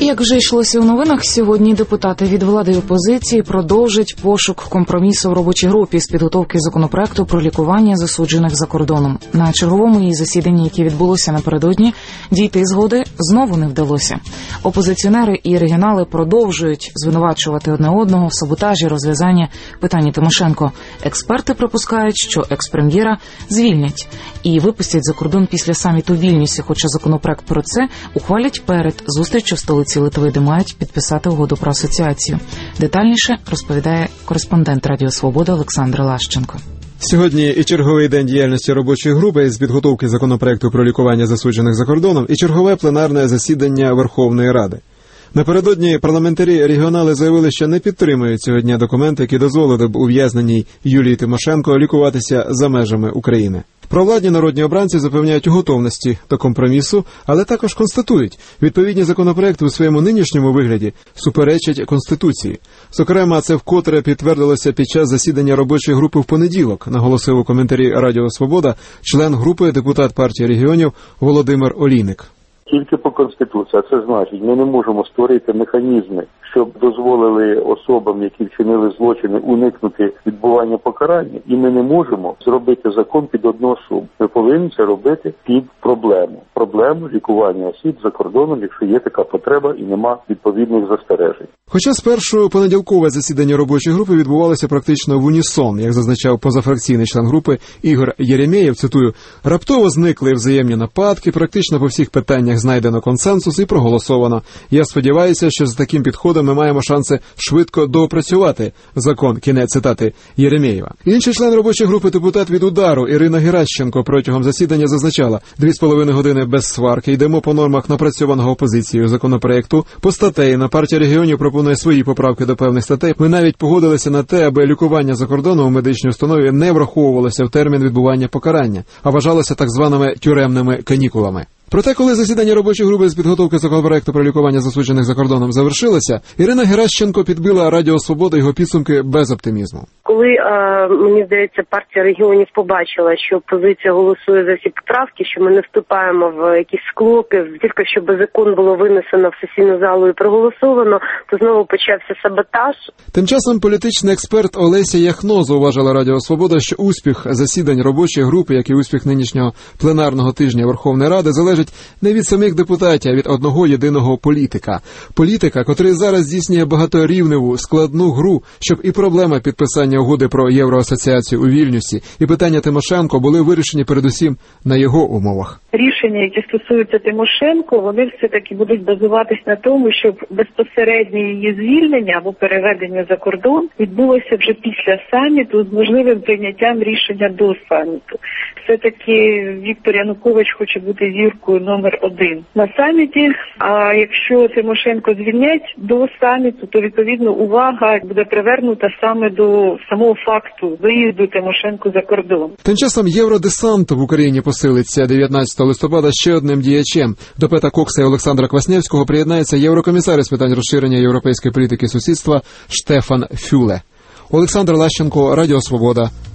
Як вже йшлося у новинах, сьогодні депутати від влади і опозиції продовжать пошук компромісу в робочій групі з підготовки законопроекту про лікування засуджених за кордоном. На черговому її засіданні, яке відбулося напередодні, дійти згоди знову не вдалося. Опозиціонери і регіонали продовжують звинувачувати одне одного в саботажі розв'язання питання Тимошенко. Експерти припускають, що екс-прем'єра звільнять і випустять за кордон після саміту в Вільнюсі, хоча законопроект про це ухвалять перед зустрічю в столиці Литви, де мають підписати угоду про асоціацію. Детальніше розповідає кореспондент Радіо Свобода Олександр Лащенко. Сьогодні і черговий день діяльності робочої групи з підготовки законопроекту про лікування засуджених за кордоном, і чергове пленарне засідання Верховної Ради. Напередодні парламентарі-регіонали заявили, що не підтримують цього дня документи, які дозволили б ув'язненій Юлії Тимошенко лікуватися за межами України. Провладні народні обранці запевняють у готовності до компромісу, але також констатують, відповідні законопроекти у своєму нинішньому вигляді суперечать Конституції. Зокрема, це вкотре підтвердилося під час засідання робочої групи в понеділок, наголосив у коментарі Радіо Свобода член групи депутат партії регіонів Володимир Олійник. Тільки по Конституції, а це значить, ми не можемо створити механізми, щоб дозволили особам, які вчинили злочини, уникнути відбування покарання, і ми не можемо зробити закон під одну особу. Ми повинні це робити під проблему лікування осіб за кордоном, якщо є така потреба і нема відповідних застережень. Хоча спершу понеділкове засідання робочої групи відбувалося практично в унісон, як зазначав позафракційний член групи Ігор Єремєєв, цитую, «Раптово зникли взаємні нападки, практично по всіх питаннях знайдено консенсус і проголосовано. Я сподіваюся, що з таким підходом ми маємо шанси швидко доопрацювати закон», кінець цитати Єремєєва. Інший член робочої групи, депутат від «Удару» Ірина Геращенко протягом засідання зазначала, 2,5 години без сварки, йдемо по нормах напрацьованого опозицією законопроекту, по статейно, партія регіонів пропонує свої поправки до певних статей. Ми навіть погодилися на те, аби лікування за кордоном у медичній установі не враховувалося в термін відбування покарання, а вважалося так званими тюремними канікулами. Проте, коли засідання робочої групи з підготовки законопроекту про лікування засуджених за кордоном завершилося, Ірина Геращенко підбила Радіо Свобода його підсумки без оптимізму. Коли, мені здається, партія регіонів побачила, що опозиція голосує за всі поправки, що ми не вступаємо в якісь склоки, тільки щоб закон було винесено в сесійну залу і проголосовано, то знову почався саботаж. Тим часом політичний експерт Олеся Яхно зауважила Радіо Свобода, що успіх засідань робочої групи, як і успіх нинішнього пленарного тижня Верховної Ради, залежить не від самих депутатів, а від одного єдиного політика. Політика, котрий зараз здійснює багаторівневу, складну гру, щоб і проблема підписання угоди про Євроасоціацію у Вільнюсі, і питання Тимошенко були вирішені передусім на його умовах. Рішення, які стосуються Тимошенко, вони все-таки будуть базуватись на тому, щоб безпосереднє її звільнення або переведення за кордон відбулося вже після саміту з можливим прийняттям рішення до саміту. Все-таки Віктор Янукович хоче бути зіркою номер 1 на саміті, а якщо Тимошенко звільнять до саміту, то відповідно увага буде привернута саме до самого факту виїзду Тимошенко за кордон. Тим часом євродесант в Україні посилиться 19 листопада ще одним діячем. До Пета Кокса і Олександра Квасневського приєднається єврокомісар з питань розширення європейської політики сусідства Штефан Фюле. Олександр Лащенко, Радіо Свобода.